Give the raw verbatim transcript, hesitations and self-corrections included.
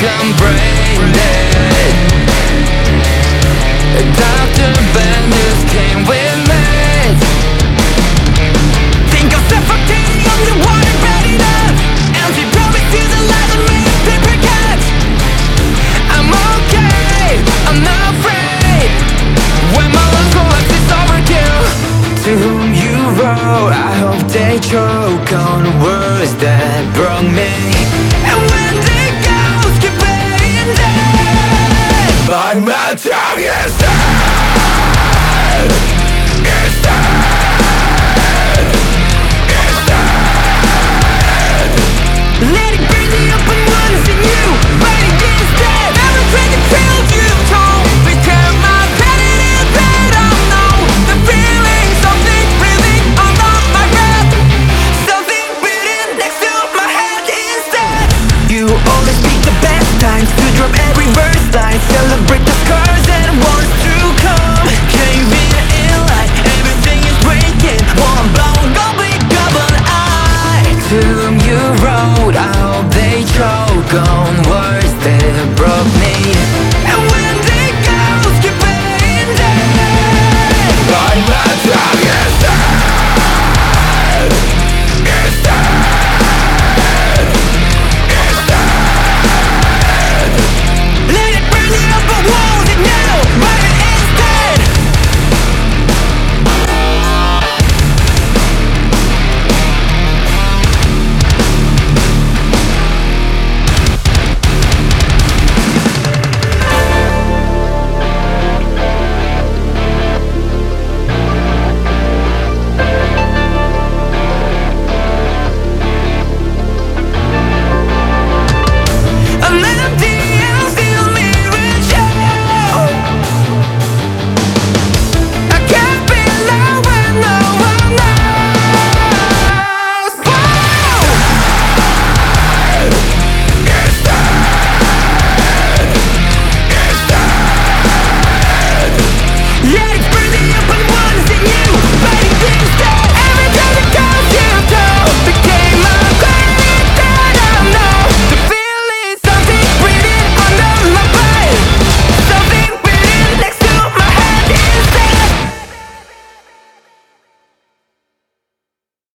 I'm brain dead. Doctor Benders came with meds. Think I'm suffocating on the water bad enough. Empty promises and lies on me in paper cuts. I'm okay, I'm not afraid. When my lungs collapse, it's overkill. To whom you wrote, I hope they choke on words that broke me. And when the ghosts keep playing dead, but my tongue is dead. It's dead. It's dead. Letting burn the open wounds in you, fighting instead. Every trick and trailed you told. Become my repetitive bed. I know the feeling, something breathing under my breath, something beating next to my head instead. You always pick the best times to drop every verse line. Celebrate the scars and wars